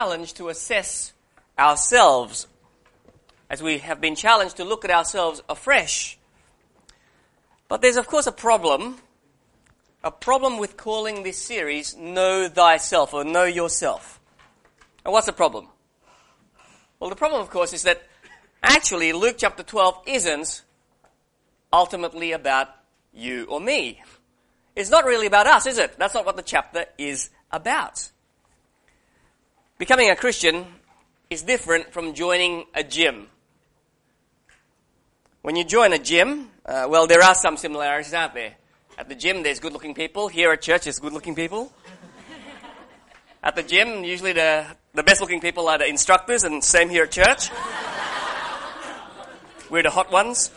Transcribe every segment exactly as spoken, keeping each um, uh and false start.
challenged to assess ourselves, as we have been challenged to look at ourselves afresh. But there's, of course, a problem, a problem with calling this series Know Thyself, or Know Yourself. And what's the problem? Well, the problem, of course, is that actually Luke chapter twelve isn't ultimately about you or me. It's not really about us, is it? That's not what the chapter is about. Becoming a Christian is different from joining a gym. When you join a gym, uh, well, there are some similarities, aren't there? At the gym, there's good-looking people. Here at church, there's good-looking people. At the gym, usually the, the best-looking people are the instructors, and same here at church. We're the hot ones.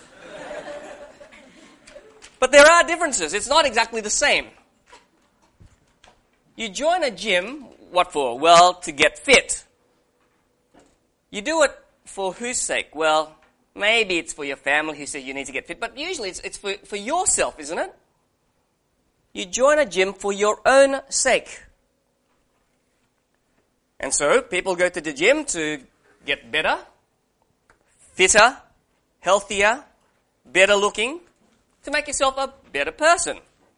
But there are differences. It's not exactly the same. You join a gym, what for? Well, to get fit. You do it for whose sake? Well, maybe it's for your family who says you need to get fit, but usually it's, it's for, for yourself, isn't it? You join a gym for your own sake. And so, people go to the gym to get better, fitter, healthier, better looking, to make yourself a better person.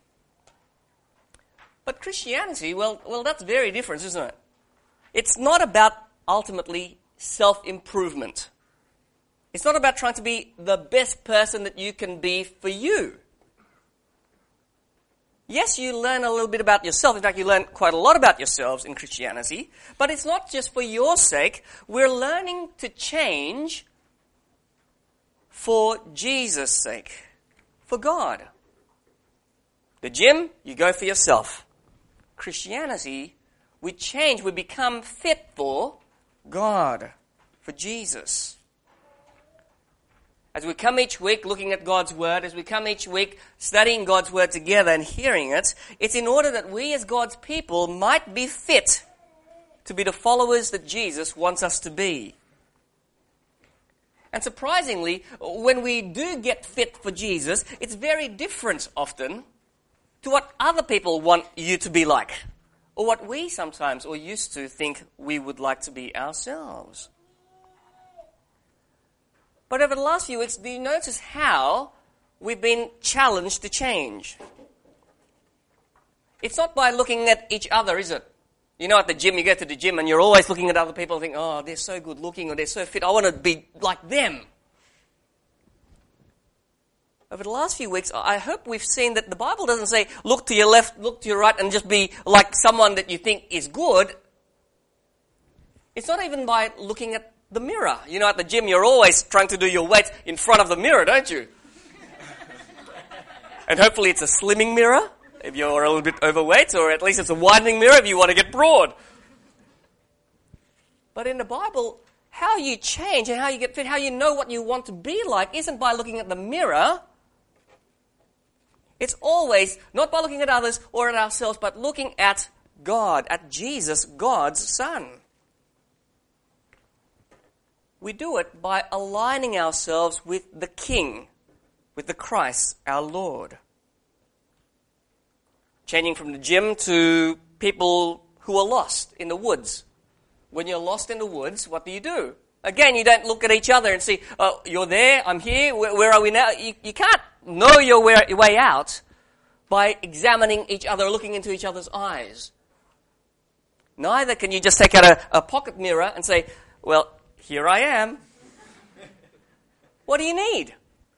But Christianity, well, well, that's very different, isn't it? It's not about ultimately self-improvement. It's not about trying to be the best person that you can be for you. Yes, you learn a little bit about yourself. In fact, you learn quite a lot about yourselves in Christianity. But it's not just for your sake. We're learning to change for Jesus' sake, for God. The gym, you go for yourself. Christianity, we change, we become fit for God, for Jesus. As we come each week looking at God's Word, as we come each week studying God's Word together and hearing it, it's in order that we as God's people might be fit to be the followers that Jesus wants us to be. And surprisingly, when we do get fit for Jesus, it's very different often to what other people want you to be like, or what we sometimes or used to think we would like to be ourselves. But over the last few weeks, do you notice how we've been challenged to change? It's not by looking at each other, is it? You know, at the gym, you go to the gym and you're always looking at other people and think, oh, they're so good looking or they're so fit. I want to be like them. Over the last few weeks, I hope we've seen that the Bible doesn't say, look to your left, look to your right, and just be like someone that you think is good. It's not even by looking at the mirror. You know, at the gym, you're always trying to do your weights in front of the mirror, don't you? And hopefully it's a slimming mirror if you're a little bit overweight, or at least it's a widening mirror if you want to get broad. But in the Bible, how you change and how you get fit, how you know what you want to be like, isn't by looking at the mirror. It's always not by looking at others or at ourselves, but looking at God, at Jesus, God's Son. We do it by aligning ourselves with the King, with the Christ, our Lord. Changing from the gym to people who are lost in the woods. When you're lost in the woods, what do you do? Again, you don't look at each other and see, oh, you're there, I'm here, where, where are we now? You, you can't know your way, your way out by examining each other, looking into each other's eyes. Neither can you just take out a, a pocket mirror and say, well, here I am. What do you need?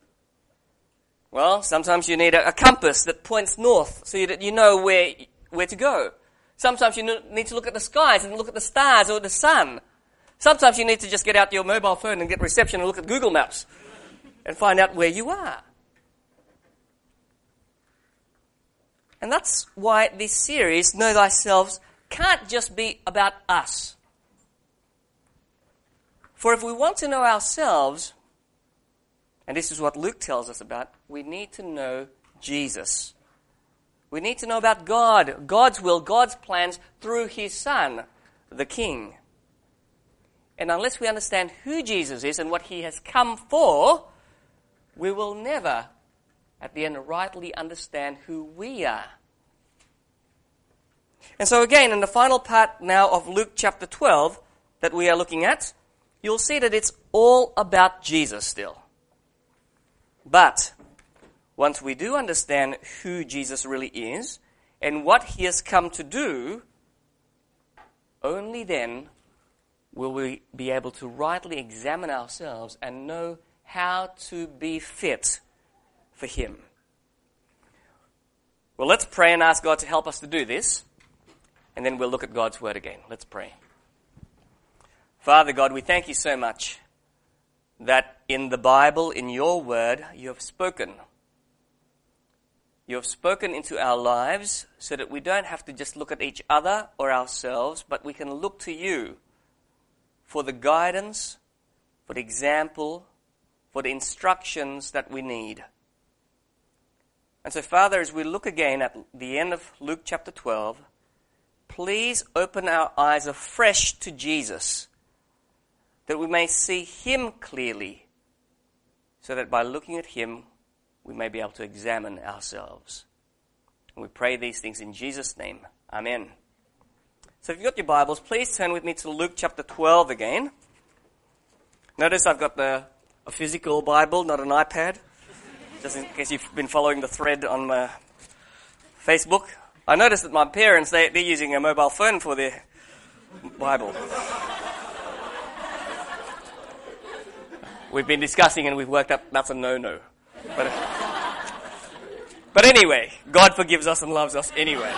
Well, sometimes you need a, a compass that points north so that you know where, where to go. Sometimes you need to look at the skies and look at the stars or the sun. Sometimes you need to just get out your mobile phone and get reception and look at Google Maps and find out where you are. And that's why this series, Know Thyself, can't just be about us. For if we want to know ourselves, and this is what Luke tells us about, we need to know Jesus. We need to know about God, God's will, God's plans through His Son, the King. And unless we understand who Jesus is and what He has come for, we will never, at the end, rightly understand who we are. And so again, in the final part now of Luke chapter twelve that we are looking at, you'll see that it's all about Jesus still. But once we do understand who Jesus really is and what he has come to do, only then will we be able to rightly examine ourselves and know how to be fit for him. Well, let's pray and ask God to help us to do this, and then we'll look at God's word again. Let's pray. Father God, we thank you so much that in the Bible, in your word, you have spoken. You have spoken into our lives so that we don't have to just look at each other or ourselves, but we can look to you for the guidance, for the example, for the instructions that we need. And so, Father, as we look again at the end of Luke chapter twelve, please open our eyes afresh to Jesus, that we may see him clearly, so that by looking at him, we may be able to examine ourselves. And we pray these things in Jesus' name. Amen. So if you've got your Bibles, please turn with me to Luke chapter twelve again. Notice I've got the, a physical Bible, not an iPad, just in case you've been following the thread on my Facebook. I noticed that my parents, they, they're using a mobile phone for their Bible. We've been discussing and we've worked up that's a no-no. But, but anyway, God forgives us and loves us anyway.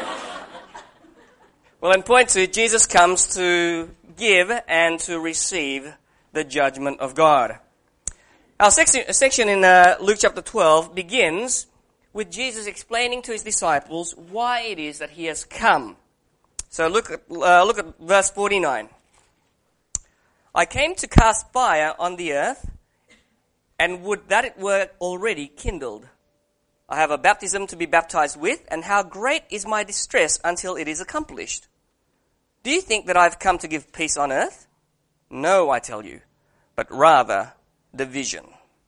Well, in point two, Jesus comes to give and to receive the judgment of God. Our section, section in uh, Luke chapter twelve begins with Jesus explaining to his disciples why it is that he has come. So look at, uh, look at verse forty-nine. I came to cast fire on the earth, and would that it were already kindled. I have a baptism to be baptized with, and how great is my distress until it is accomplished. Do you think that I have come to give peace on earth? No, I tell you, but rather division.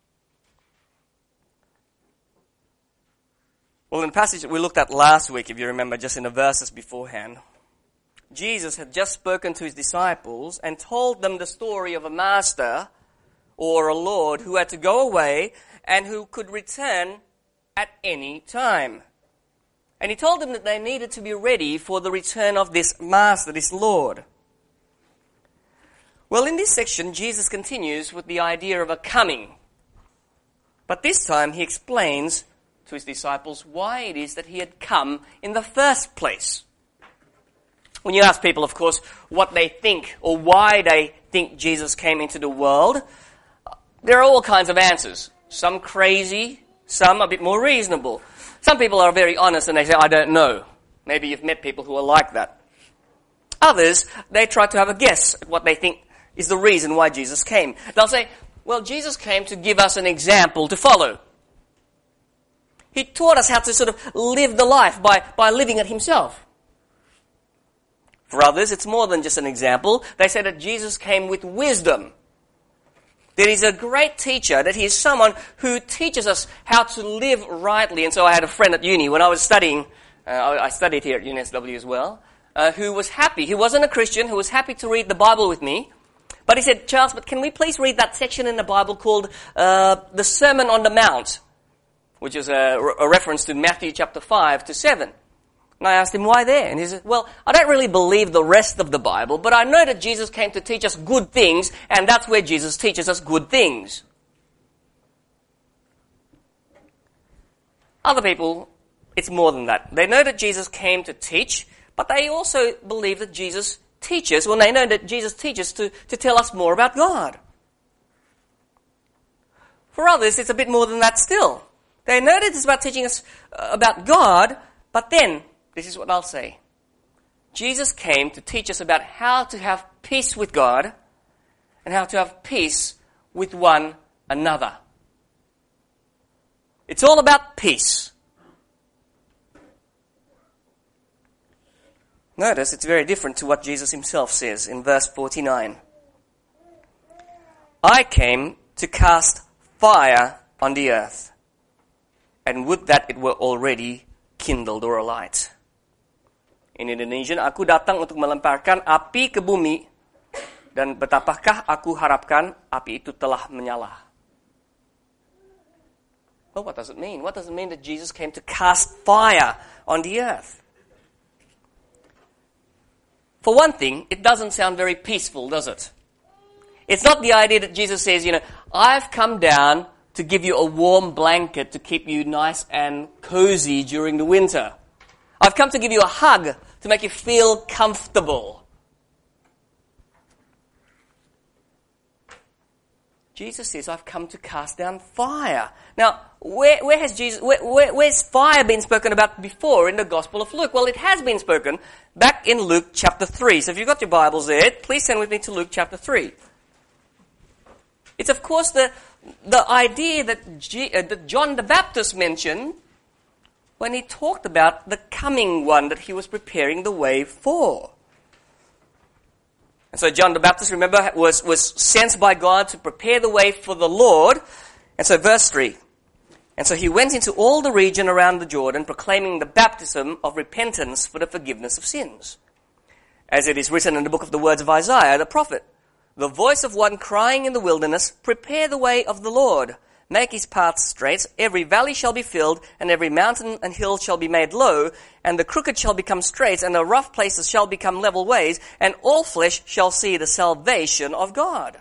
Well, in the passage that we looked at last week, if you remember, just in the verses beforehand, Jesus had just spoken to his disciples and told them the story of a master or a lord who had to go away and who could return at any time. And he told them that they needed to be ready for the return of this master, this Lord. Well, in this section, Jesus continues with the idea of a coming. But this time he explains to his disciples why it is that he had come in the first place. When you ask people, of course, what they think or why they think Jesus came into the world, there are all kinds of answers. Some crazy, some a bit more reasonable. Some people are very honest and they say, I don't know. Maybe you've met people who are like that. Others, they try to have a guess at what they think is the reason why Jesus came. They'll say, well, Jesus came to give us an example to follow. He taught us how to sort of live the life by, by living it himself. For others, it's more than just an example. They say that Jesus came with wisdom. That he's a great teacher, that he is someone who teaches us how to live rightly. And so I had a friend at uni when I was studying, uh, I studied here at U N S W as well, uh, who was happy. He wasn't a Christian, who was happy to read the Bible with me. But he said, Charles, but can we please read that section in the Bible called uh, the Sermon on the Mount, which is a, a reference to Matthew chapter five to seven. And I asked him, why there? And he said, well, I don't really believe the rest of the Bible, but I know that Jesus came to teach us good things, and that's where Jesus teaches us good things. Other people, it's more than that. They know that Jesus came to teach, but they also believe that Jesus teaches, well, they know that Jesus teaches to, to tell us more about God. For others, it's a bit more than that still. They know that it's about teaching us about God, but then, this is what I'll say. Jesus came to teach us about how to have peace with God and how to have peace with one another. It's all about peace. Notice it's very different to what Jesus himself says in verse forty-nine. I came to cast fire on the earth, and would that it were already kindled or alight. In Indonesian, aku datang untuk melemparkan api ke bumi, dan betapakah aku harapkan api itu telah menyala. Well, what does it mean? What does it mean that Jesus came to cast fire on the earth? For one thing, it doesn't sound very peaceful, does it? It's not the idea that Jesus says, you know, I've come down to give you a warm blanket to keep you nice and cozy during the winter. I've come to give you a hug to make you feel comfortable. Jesus says, I've come to cast down fire. Now, where, where has Jesus, where, where, where's fire been spoken about before in the Gospel of Luke? Well, it has been spoken back in Luke chapter three. So if you've got your Bibles there, please turn with me to Luke chapter three. It's of course the, the idea that, G, uh, that John the Baptist mentioned when he talked about the coming one that he was preparing the way for. And so John the Baptist, remember, was, was sent by God to prepare the way for the Lord. And so verse three. And so he went into all the region around the Jordan, proclaiming the baptism of repentance for the forgiveness of sins. As it is written in the book of the words of Isaiah the prophet, the voice of one crying in the wilderness, prepare the way of the Lord. Make his paths straight. Every valley shall be filled, and every mountain and hill shall be made low, and the crooked shall become straight, and the rough places shall become level ways, and all flesh shall see the salvation of God.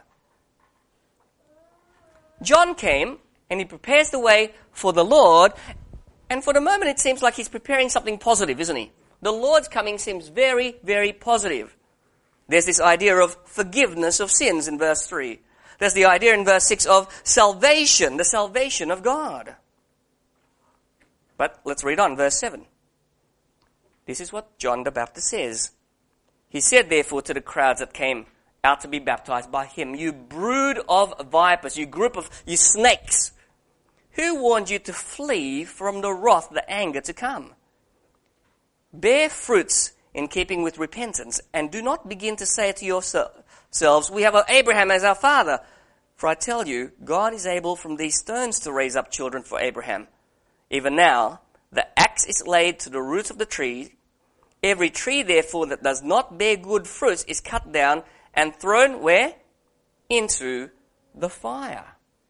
John came, and he prepares the way for the Lord, and for the moment it seems like he's preparing something positive, isn't he? The Lord's coming seems very, very positive. There's this idea of forgiveness of sins in verse three. There's the idea in verse six of salvation, the salvation of God. But let's read on, verse seven. This is what John the Baptist says. He said, therefore, to the crowds that came out to be baptized by him, you brood of vipers, you group of, you snakes, who warned you to flee from the wrath, the anger to come? Bear fruits in keeping with repentance, and do not begin to say to yourselves, we have Abraham as our father. For I tell you, God is able from these stones to raise up children for Abraham. Even now, the axe is laid to the roots of the tree. Every tree, therefore, that does not bear good fruits is cut down and thrown where? Into the fire.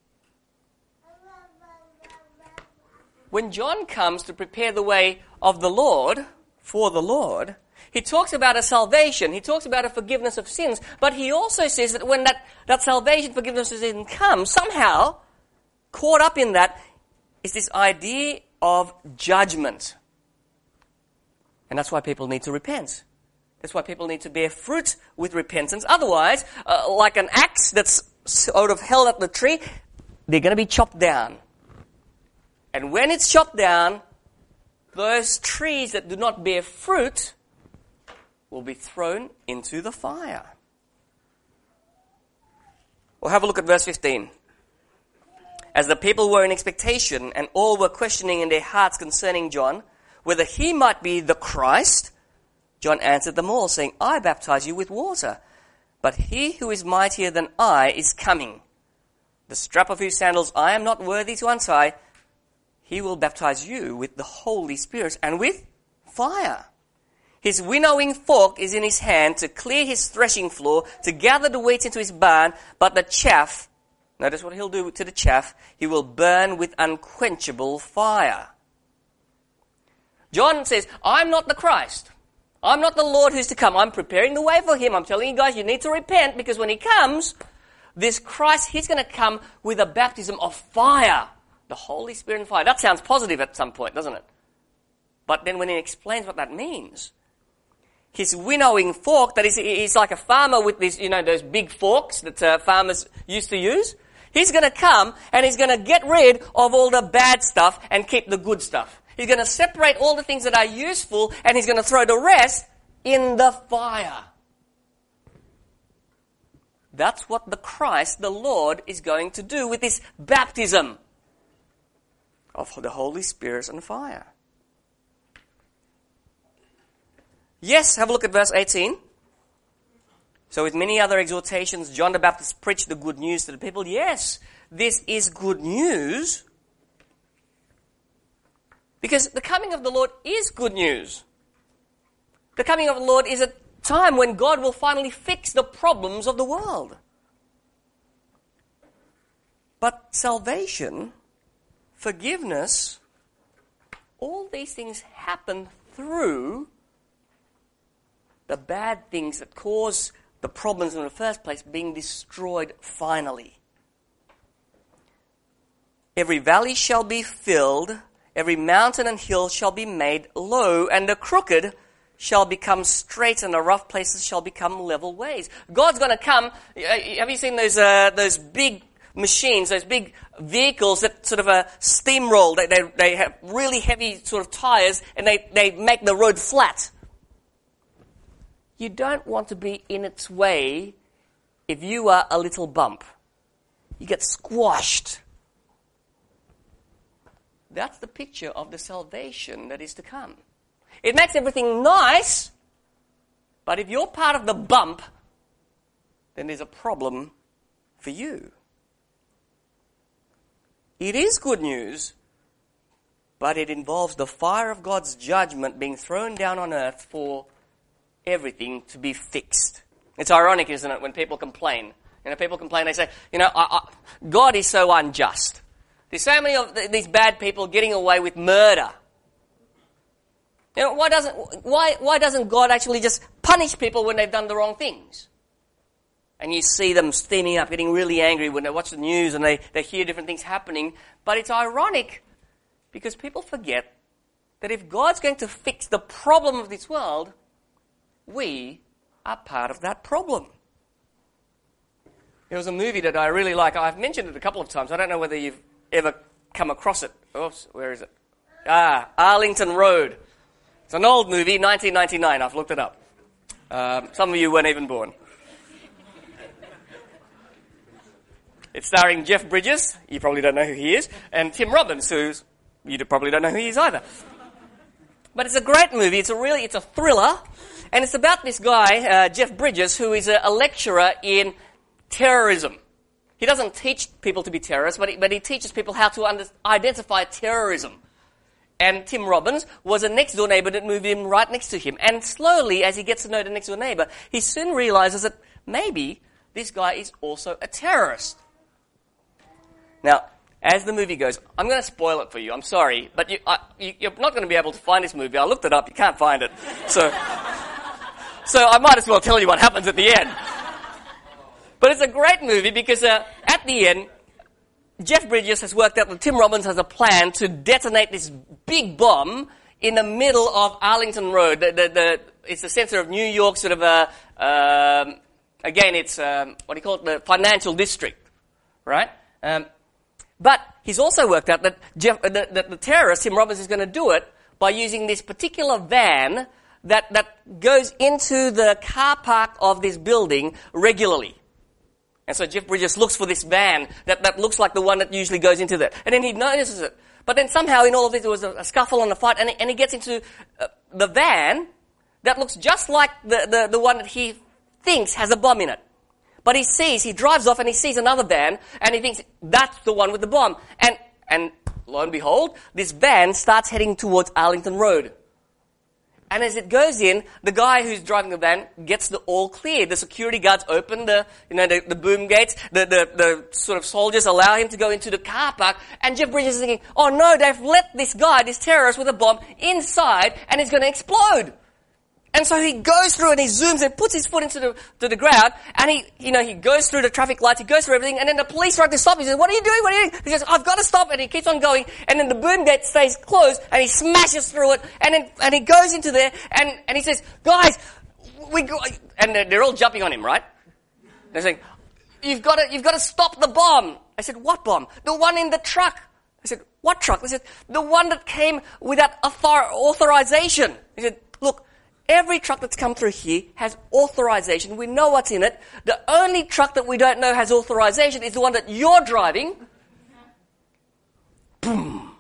When John comes to prepare the way of the Lord, for the Lord, he talks about a salvation, he talks about a forgiveness of sins, but he also says that when that, that salvation, forgiveness of sins comes, somehow, caught up in that, is this idea of judgment. And that's why people need to repent. That's why people need to bear fruit with repentance. Otherwise, uh, like an axe that's sort of held at the tree, they're going to be chopped down. And when it's chopped down, those trees that do not bear fruit will be thrown into the fire. We'll have a look at verse fifteen. As the people were in expectation and all were questioning in their hearts concerning John, whether he might be the Christ, John answered them all, saying, I baptize you with water, but he who is mightier than I is coming, the strap of whose sandals I am not worthy to untie. He will baptize you with the Holy Spirit and with fire. His winnowing fork is in his hand to clear his threshing floor, to gather the wheat into his barn, but the chaff, notice what he'll do to the chaff, he will burn with unquenchable fire. John says, I'm not the Christ. I'm not the Lord who's to come. I'm preparing the way for him. I'm telling you guys, you need to repent, because when he comes, this Christ, he's going to come with a baptism of fire. The Holy Spirit and fire. That sounds positive at some point, doesn't it? But then when he explains what that means, his winnowing fork, that is, he's like a farmer with these, you know, those big forks that uh, farmers used to use. He's going to come and he's going to get rid of all the bad stuff and keep the good stuff. He's going to separate all the things that are useful and he's going to throw the rest in the fire. That's what the Christ, the Lord, is going to do with this baptism of the Holy Spirit and fire. Yes, have a look at verse eighteen. So with many other exhortations, John the Baptist preached the good news to the people. Yes, this is good news. Because the coming of the Lord is good news. the coming of the Lord is a time when God will finally fix the problems of the world. But salvation, forgiveness, all these things happen through the bad things that cause the problems in the first place being destroyed finally. Every valley shall be filled, every mountain and hill shall be made low, and the crooked shall become straight, and the rough places shall become level ways. God's going to come. Have you seen those uh, those big machines, those big vehicles that sort of a steamroll? They, they they have really heavy sort of tires, and they they make the road flat. You don't want to be in its way if you are a little bump. You get squashed. That's the picture of the salvation that is to come. It makes everything nice, but if you're part of the bump, then there's a problem for you. It is good news, but it involves the fire of God's judgment being thrown down on earth for everything to be fixed. It's ironic, isn't it, when people complain. You know, people complain, they say, you know, I, I, God is so unjust. There's so many of th- these bad people getting away with murder. You know, why doesn't why why doesn't God actually just punish people when they've done the wrong things? And you see them steaming up, getting really angry when they watch the news and they, they hear different things happening. But it's ironic because people forget that if God's going to fix the problem of this world, we are part of that problem. There was a movie that I really like. I've mentioned it a couple of times. I don't know whether you've ever come across it. Oops, where is it? Ah, Arlington Road. It's an old movie, nineteen ninety-nine. I've looked it up. Um, some of you weren't even born. It's starring Jeff Bridges. You probably don't know who he is. And Tim Robbins, who you probably don't know who he is either. But it's a great movie. It's a really, it's a thriller. And it's about this guy, uh, Jeff Bridges, who is a, a lecturer in terrorism. He doesn't teach people to be terrorists, but he, but he teaches people how to under, identify terrorism. And Tim Robbins was a next-door neighbor that moved in right next to him. And slowly, as he gets to know the next-door neighbor, he soon realizes that maybe this guy is also a terrorist. Now, as the movie goes, I'm going to spoil it for you. I'm sorry, but you, I, you, you're not going to be able to find this movie. I looked it up. You can't find it. So, so I might as well tell you what happens at the end. But it's a great movie because uh, at the end, Jeff Bridges has worked out that Tim Robbins has a plan to detonate this big bomb in the middle of Arlington Road. The, the, the, it's the center of New York, sort of a, um, again, it's, um, what do you call it, the financial district, right? Um, but he's also worked out that, Jeff, uh, that, that the terrorist, Tim Robbins, is going to do it by using this particular van that, that goes into the car park of this building regularly. And so Jeff Bridges looks for this van that, that looks like the one that usually goes into that. And then he notices it. But then somehow in all of this there was a, a scuffle and a fight, and he, and he gets into uh, the van that looks just like the, the, the one that he thinks has a bomb in it. But he sees, he drives off and he sees another van, and he thinks that's the one with the bomb. And, and lo and behold, this van starts heading towards Arlington Road. And as it goes in, the guy who's driving the van gets the all clear. The security guards open the, you know, the, the boom gates. The, the, the sort of soldiers allow him to go into the car park. And Jeff Bridges is thinking, oh no, they've let this guy, this terrorist with a bomb inside and it's going to explode. And so he goes through and he zooms and puts his foot into the, to the ground, and he, you know, he goes through the traffic lights, he goes through everything, and then the police try to stop him. He says, what are you doing? What are you doing? He says, I've got to stop, and he keeps on going, and then the boom gate stays closed, and he smashes through it, and then, and he goes into there, and, and he says, guys, we go, and they're, they're all jumping on him, right? They're saying, you've got to, you've got to stop the bomb. I said, what bomb? The one in the truck. I said, what truck? I said, the one that came without author- authorization. He said, look, every truck that's come through here has authorization. We know what's in it. The only truck that we don't know has authorization is the one that you're driving. Boom.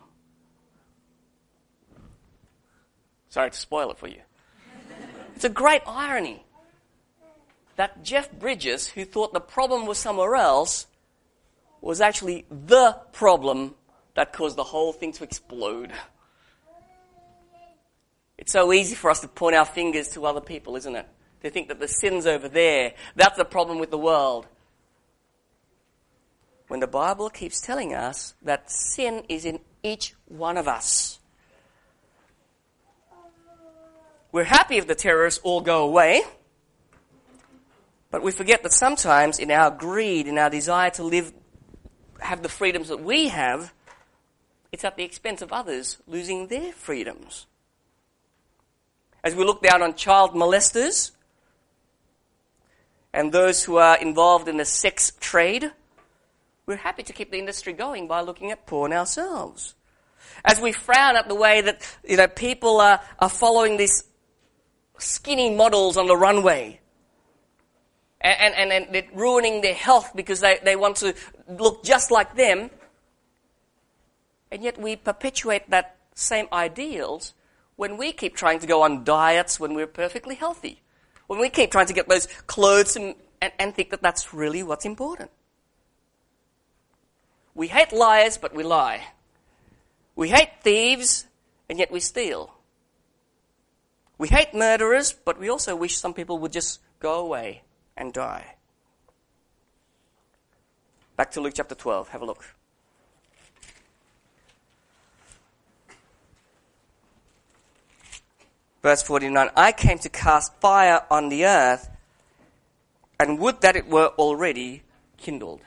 Sorry to spoil it for you. It's a great irony that Jeff Bridges, who thought the problem was somewhere else, was actually the problem that caused the whole thing to explode. It's so easy for us to point our fingers to other people, isn't it? To think that the sin's over there. That's the problem with the world. When the Bible keeps telling us that sin is in each one of us. We're happy if the terrorists all go away, but we forget that sometimes in our greed, in our desire to live, have the freedoms that we have, it's at the expense of others losing their freedoms. As we look down on child molesters and those who are involved in the sex trade, we're happy to keep the industry going by looking at porn ourselves. As we frown at the way that, you know, people are, are following these skinny models on the runway and, and, and they're ruining their health because they, they want to look just like them, and yet we perpetuate that same ideals when we keep trying to go on diets when we're perfectly healthy, when we keep trying to get those clothes and, and, and think that that's really what's important. We hate liars, but we lie. We hate thieves, and yet we steal. We hate murderers, but we also wish some people would just go away and die. Back to Luke chapter twelve. Have a look. Verse forty-nine, I came to cast fire on the earth, and would that it were already kindled.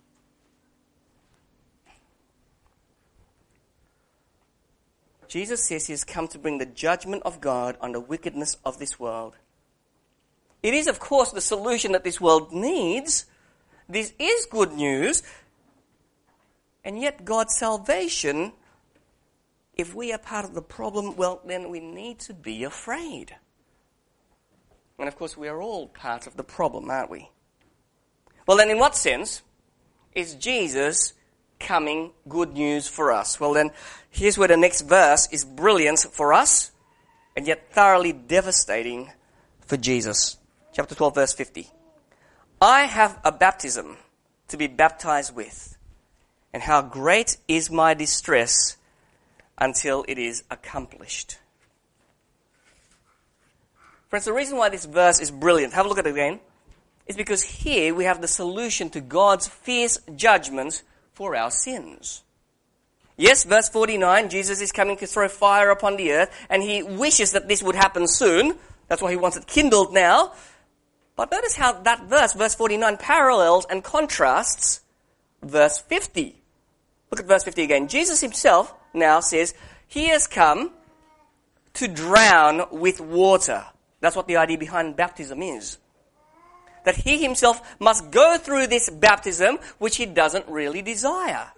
Jesus says he has come to bring the judgment of God on the wickedness of this world. It is, of course, the solution that this world needs. This is good news. And yet God's salvation, if we are part of the problem, well, then we need to be afraid. And of course, we are all part of the problem, aren't we? Well, then in what sense is Jesus coming good news for us? Well, then here's where the next verse is brilliant for us and yet thoroughly devastating for Jesus. Chapter twelve, verse fifty. I have a baptism to be baptized with, and how great is my distress until it is accomplished. Friends, the reason why this verse is brilliant, have a look at it again, is because here we have the solution to God's fierce judgment for our sins. Yes, verse forty-nine, Jesus is coming to throw fire upon the earth, and he wishes that this would happen soon. That's why he wants it kindled now. But notice how that verse, verse forty-nine, parallels and contrasts verse fifty. Look at verse fifty again. Jesus himself now says, he has come to drown with water. That's what the idea behind baptism is. That he himself must go through this baptism which he doesn't really desire.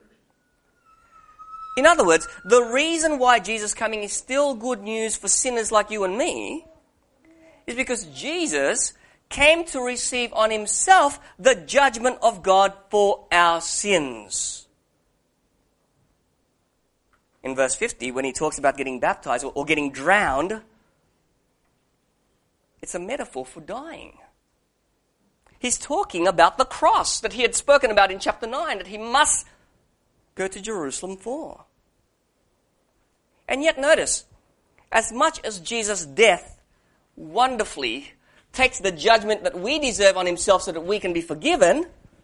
In other words, the reason why Jesus coming is still good news for sinners like you and me is because Jesus came to receive on himself the judgment of God for our sins. In verse fifty, when he talks about getting baptized or getting drowned, it's a metaphor for dying. He's talking about the cross that he had spoken about in chapter nine, that he must go to Jerusalem for. And yet notice, as much as Jesus' death wonderfully takes the judgment that we deserve on himself so that we can be forgiven,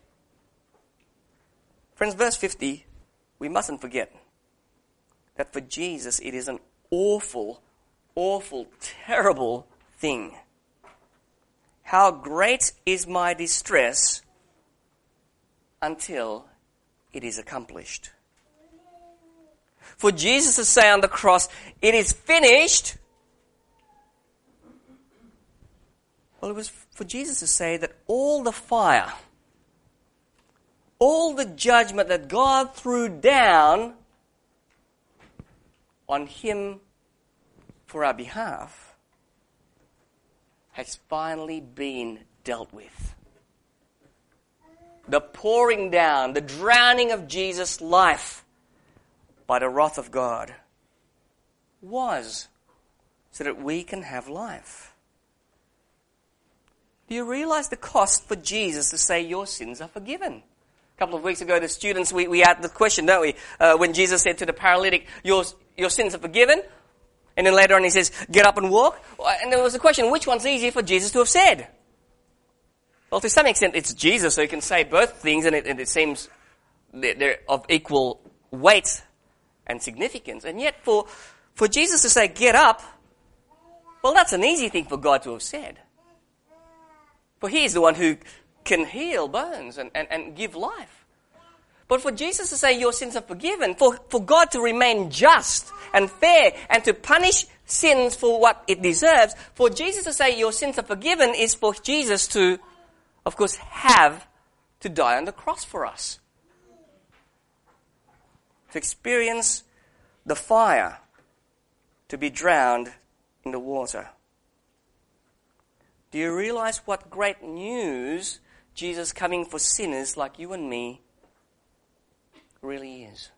friends, verse fifty, we mustn't forget that for Jesus it is an awful, awful, terrible thing. How great is my distress until it is accomplished. For Jesus to say on the cross, it is finished. Well, it was for Jesus to say that all the fire, all the judgment that God threw down on him for our behalf has finally been dealt with. The pouring down, the drowning of Jesus' life by the wrath of God was so that we can have life. Do you realize the cost for Jesus to say your sins are forgiven? A couple of weeks ago, the students, we, we had the question, don't we? Uh, when Jesus said to the paralytic, your, your sins are forgiven. And then later on he says, get up and walk. And there was a question, which one's easier for Jesus to have said? Well, to some extent it's Jesus, so he can say both things, and it, and it seems they're of equal weight and significance. And yet for, for Jesus to say, get up, well, that's an easy thing for God to have said. For he is the one who can heal bones and, and, and give life. But for Jesus to say your sins are forgiven, for, for God to remain just and fair and to punish sins for what it deserves, for Jesus to say your sins are forgiven is for Jesus to, of course, have to die on the cross for us. To experience the fire, to be drowned in the water. Do you realize what great news Jesus coming for sinners like you and me really is?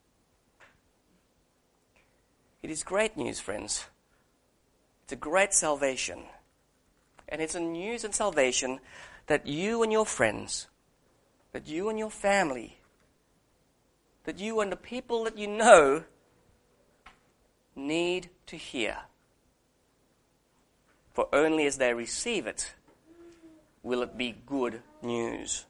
It is great news, friends. It's a great salvation. And it's a news and salvation that you and your friends, that you and your family, that you and the people that you know need to hear. For only as they receive it will it be good news.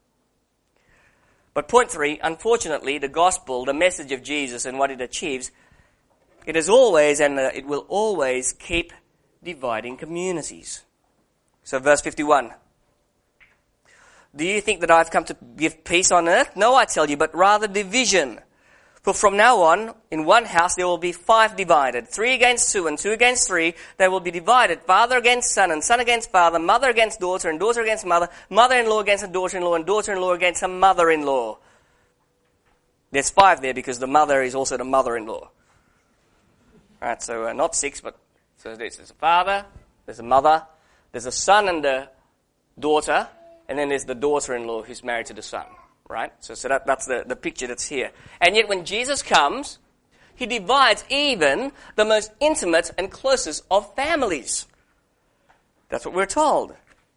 But point three, unfortunately, the gospel, the message of Jesus and what it achieves, it is always and uh, it will always keep dividing communities. So verse fifty-one. Do you think that I've come to give peace on earth? No, I tell you, but rather division. For from now on, in one house there will be five divided, three against two and two against three. They will be divided, father against son and son against father, mother against daughter and daughter against mother, mother-in-law against a daughter-in-law and daughter-in-law against a mother-in-law. There's five there because the mother is also the mother-in-law. Alright, so uh, not six, but so there's a father, there's a mother, there's a son and a daughter, and then there's the daughter-in-law who's married to the son. Right? So, so that, that's the, the picture that's here. And yet when Jesus comes, he divides even the most intimate and closest of families. That's what we're told.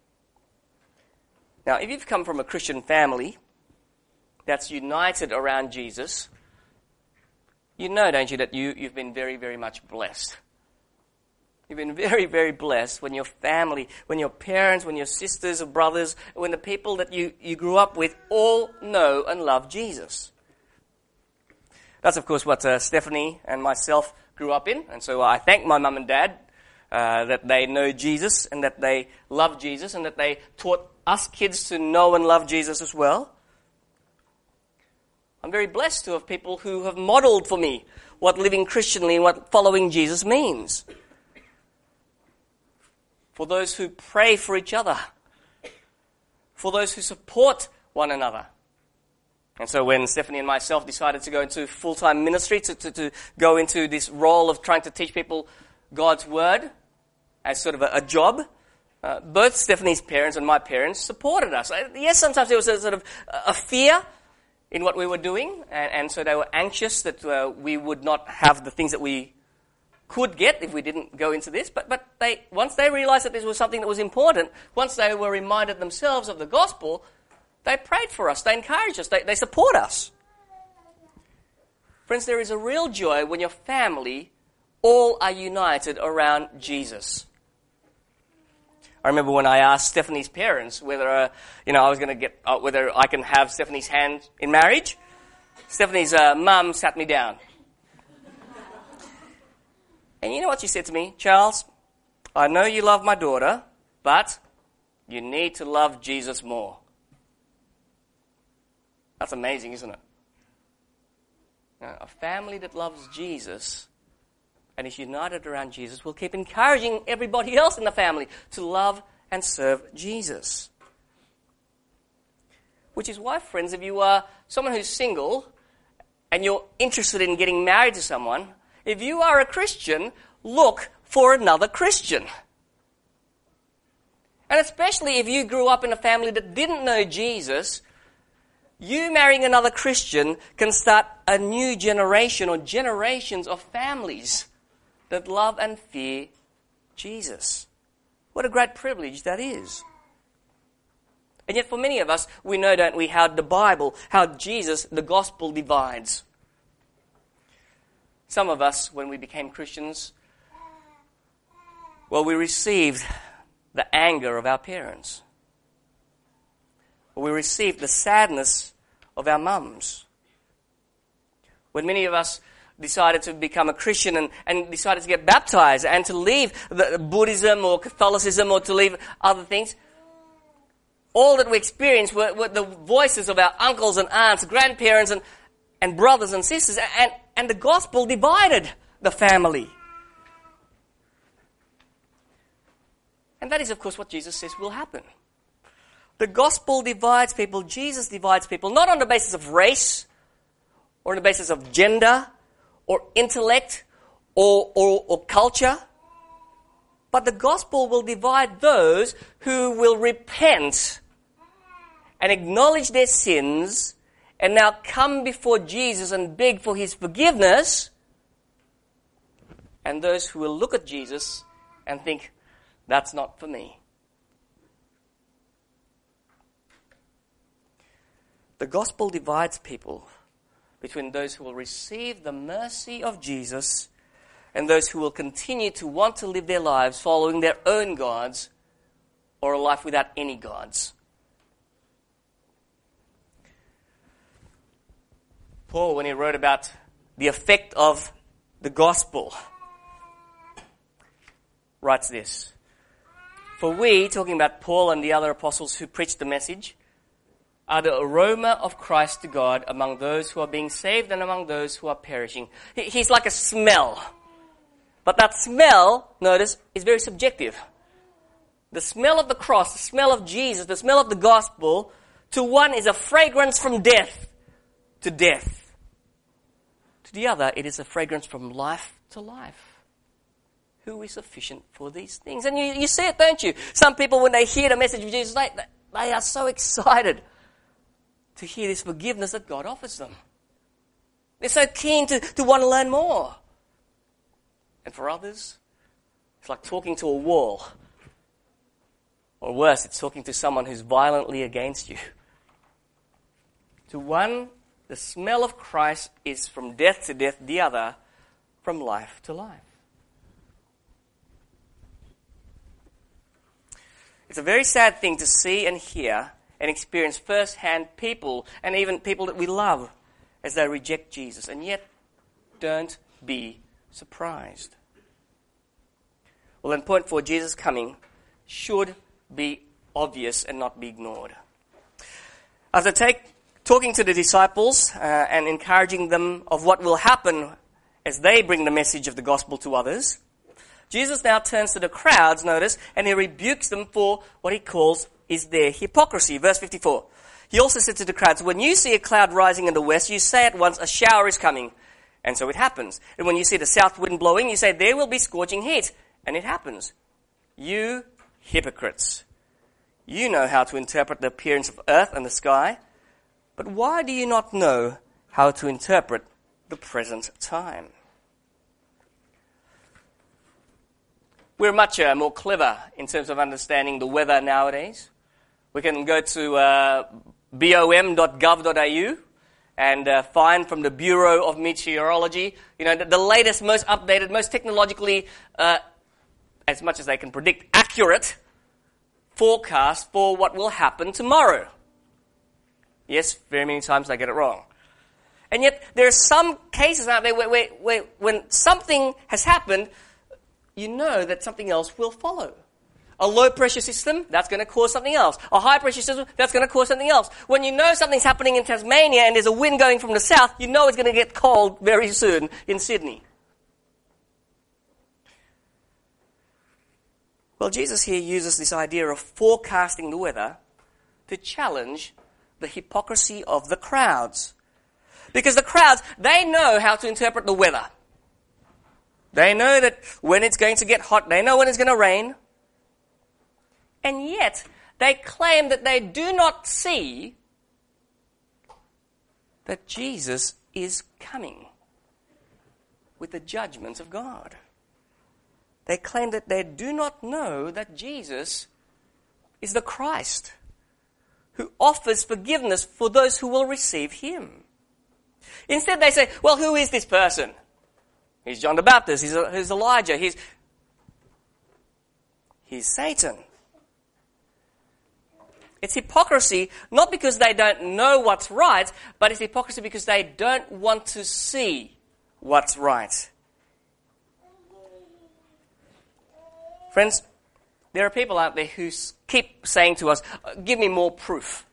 Now, if you've come from a Christian family that's united around Jesus, you know, don't you, that you, you've been very, very much blessed. You've been very, very blessed when your family, when your parents, when your sisters or brothers, when the people that you, you grew up with all know and love Jesus. That's, of course, what uh, Stephanie and myself grew up in. And so I thank my mum and dad uh, that they know Jesus and that they love Jesus and that they taught us kids to know and love Jesus as well. I'm very blessed to have people who have modeled for me what living Christianly and what following Jesus means. For those who pray for each other. For those who support one another. And so when Stephanie and myself decided to go into full-time ministry, to, to, to go into this role of trying to teach people God's Word as sort of a, a job, uh, both Stephanie's parents and my parents supported us. Yes, sometimes there was a sort of a fear in what we were doing, and, and so they were anxious that uh, we would not have the things that we could get if we didn't go into this, but but they once they realized that this was something that was important, once they were reminded themselves of the gospel, they prayed for us, they encouraged us, they, they support us. Friends, there is a real joy when your family all are united around Jesus. I remember when I asked Stephanie's parents whether uh, you know I was going to get uh, whether I can have Stephanie's hand in marriage. Stephanie's uh, mum sat me down. And you know what she said to me? Charles, I know you love my daughter, but you need to love Jesus more. That's amazing, isn't it? Now, a family that loves Jesus and is united around Jesus will keep encouraging everybody else in the family to love and serve Jesus. Which is why, friends, if you are someone who's single and you're interested in getting married to someone, if you are a Christian, look for another Christian. And especially if you grew up in a family that didn't know Jesus, you marrying another Christian can start a new generation or generations of families that love and fear Jesus. What a great privilege that is. And yet for many of us, we know, don't we, how the Bible, how Jesus, the gospel divides. Some of us, when we became Christians, Well, we received the anger of our parents. Or we received the sadness of our mums. When many of us decided to become a Christian and, and decided to get baptized and to leave the Buddhism or Catholicism or to leave other things, all that we experienced were, were the voices of our uncles and aunts, grandparents and, and brothers and sisters, and, and the gospel divided the family. And that is, of course, what Jesus says will happen. The gospel divides people, Jesus divides people, not on the basis of race, or on the basis of gender, or intellect, or, or, or culture. But the gospel will divide those who will repent and acknowledge their sins and now come before Jesus and beg for his forgiveness, and those who will look at Jesus and think, that's not for me. The gospel divides people between those who will receive the mercy of Jesus and those who will continue to want to live their lives following their own gods or a life without any gods. Paul, when he wrote about the effect of the gospel, writes this: "For we," talking about Paul and the other apostles who preached the message, "are the aroma of Christ to God among those who are being saved and among those who are perishing." He's like a smell. But that smell, notice, is very subjective. The smell of the cross, the smell of Jesus, the smell of the gospel, to one is a fragrance from death to death. To the other, it is a fragrance from life to life. Who is sufficient for these things? And you, you see it, don't you? Some people, when they hear the message of Jesus, they, they are so excited to hear this forgiveness that God offers them. They're so keen to, to want to learn more. And for others, it's like talking to a wall. Or worse, it's talking to someone who's violently against you. To one, the smell of Christ is from death to death, the other from life to life. It's a very sad thing to see and hear and experience firsthand people, and even people that we love, as they reject Jesus. And yet, don't be surprised. Well, then point four, Jesus' coming should be obvious and not be ignored. As I take talking to the disciples uh, and encouraging them of what will happen as they bring the message of the gospel to others, Jesus now turns to the crowds, notice, and he rebukes them for what he calls is their hypocrisy. Verse fifty-four. He also said to the crowds, "When you see a cloud rising in the west, you say at once, a shower is coming." And so it happens. And when you see the south wind blowing, you say, "There will be scorching heat." And it happens. You hypocrites. You know how to interpret the appearance of earth and the sky, but why do you not know how to interpret the present time? We're much uh, more clever in terms of understanding the weather nowadays. We can go to uh, bom dot gov dot a u and uh, find from the Bureau of Meteorology, you know, the, the latest, most updated, most technologically, uh, as much as they can predict, accurate forecast for what will happen tomorrow. Yes, very many times they get it wrong. And yet there are some cases out there where, where, where when something has happened, you know that something else will follow. A low-pressure system, that's going to cause something else. A high-pressure system, that's going to cause something else. When you know something's happening in Tasmania and there's a wind going from the south, you know it's going to get cold very soon in Sydney. Well, Jesus here uses this idea of forecasting the weather to challenge the hypocrisy of the crowds. Because the crowds, they know how to interpret the weather. They know that when it's going to get hot, they know when it's going to rain. And yet, they claim that they do not see that Jesus is coming with the judgments of God. They claim that they do not know that Jesus is the Christ who offers forgiveness for those who will receive him. Instead, they say, well, who is this person? He's John the Baptist, he's, he's Elijah, he's... He's Satan. It's hypocrisy, not because they don't know what's right, but it's hypocrisy because they don't want to see what's right. Friends, there are people out there who keep saying to us, give me more proof.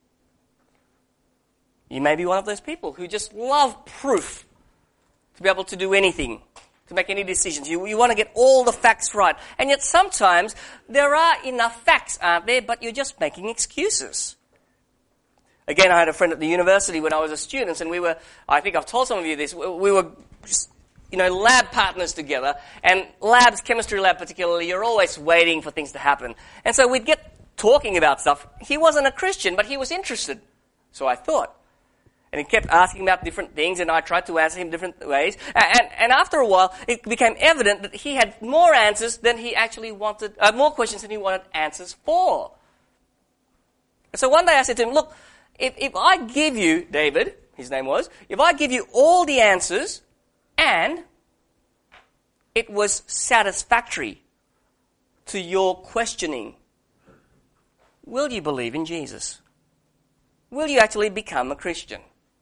You may be one of those people who just love proof to be able to do anything, to make any decisions. You, you want to get all the facts right. And yet sometimes there are enough facts, aren't there, but you're just making excuses. Again, I had a friend at the university when I was a student, and we were, I think I've told some of you this, we were, you know, lab partners together, and labs, chemistry lab particularly, you're always waiting for things to happen. And so we'd get talking about stuff. He wasn't a Christian, but he was interested. So I thought. And he kept asking about different things, and I tried to answer him different ways. And, and after a while, it became evident that he had more answers than he actually wanted, uh, more questions than he wanted answers for. And so one day I said to him, look, if, if I give you, David, his name was, if I give you all the answers and it was satisfactory to your questioning, will you believe in Jesus? Will you actually become a Christian?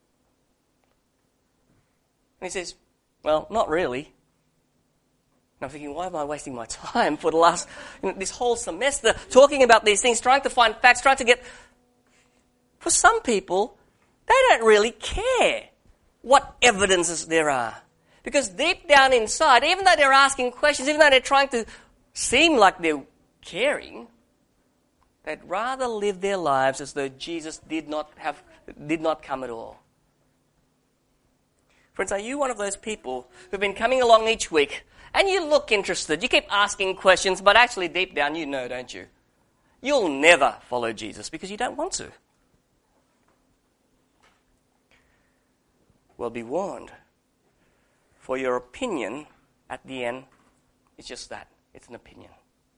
And he says, well, not really. And I'm thinking, why am I wasting my time for the last, you know, this whole semester talking about these things, trying to find facts, trying to get... For some people, they don't really care what evidences there are. Because deep down inside, even though they're asking questions, even though they're trying to seem like they're caring, they'd rather live their lives as though Jesus did not have, did not come at all. Friends, are you one of those people who've been coming along each week and you look interested, you keep asking questions, but actually deep down you know, don't you? You'll never follow Jesus because you don't want to. Well, be warned. For your opinion at the end is just that. It's an opinion.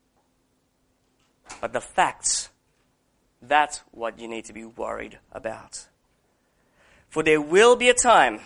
But the facts, that's what you need to be worried about. For there will be a time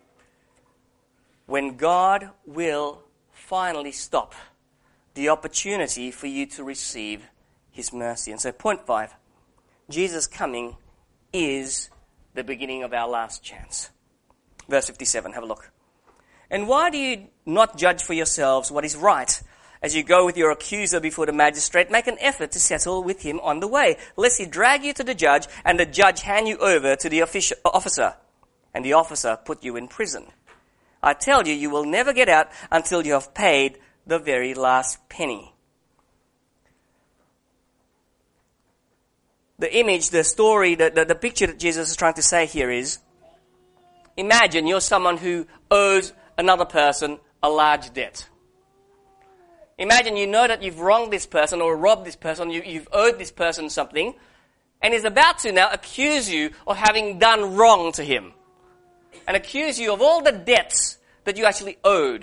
when God will finally stop the opportunity for you to receive His mercy. And so point five, Jesus coming is the beginning of our last chance. Verse fifty-seven, have a look. And why do you not judge for yourselves what is right? As you go with your accuser before the magistrate, make an effort to settle with him on the way, lest he drag you to the judge, and the judge hand you over to the officer, and the officer put you in prison. I tell you, you will never get out until you have paid the very last penny. The image, the story, the, the, the picture that Jesus is trying to say here is, imagine you're someone who owes another person a large debt. Imagine you know that you've wronged this person or robbed this person, you, you've owed this person something, and is about to now accuse you of having done wrong to him. And accuse you of all the debts that you actually owed.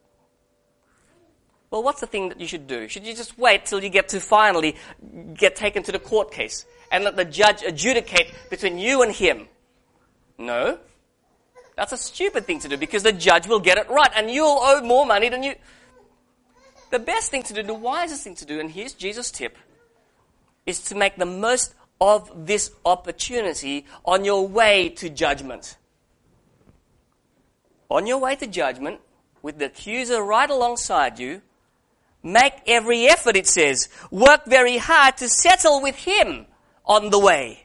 Well, what's the thing that you should do? Should you just wait till you get to finally get taken to the court case and let the judge adjudicate between you and him? No. That's a stupid thing to do because the judge will get it right and you'll owe more money than you... The best thing to do, the wisest thing to do, and here's Jesus' tip, is to make the most of this opportunity on your way to judgment. On your way to judgment, with the accuser right alongside you, make every effort, it says. Work very hard to settle with him on the way.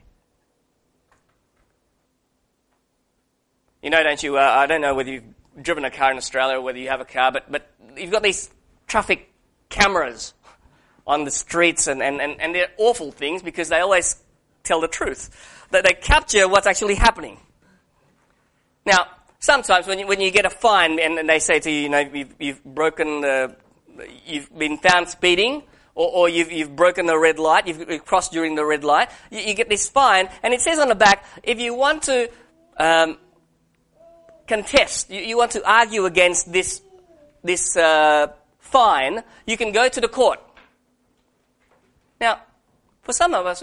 You know, don't you, uh, I don't know whether you've driven a car in Australia or whether you have a car, but, but you've got these traffic cameras on the streets, and, and, and, and they're awful things because they always tell the truth. That they capture what's actually happening. Now, sometimes when you, when you get a fine and, and they say to you, you know, you've, you've broken the, you've been found speeding, or, or you've, you've broken the red light, you've, you've crossed during the red light, you, you get this fine, and it says on the back, if you want to um, contest, you, you want to argue against this, this uh, fine, you can go to the court. Now, for some of us,